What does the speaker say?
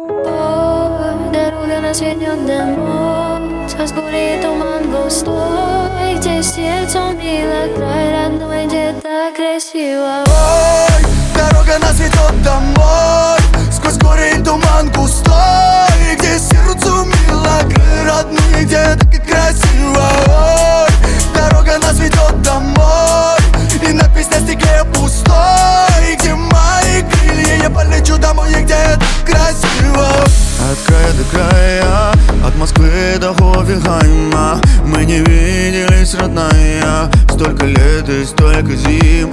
Дорога нас ведет домой, сквозь горы и туман густой, где сердце мило, край родной, где так красиво. Ой, дорога нас ведет домой, сквозь горы и туман густой, где сердцу мило, край родной, где так красиво. Ой, дорога нас ведет домой, и напись на стекле пустой, где мои крылья, я полечу домой, и где так красиво. От края до края, от Москвы до Хофенхайма мы не виделись, родная. Столько лет и столько зим.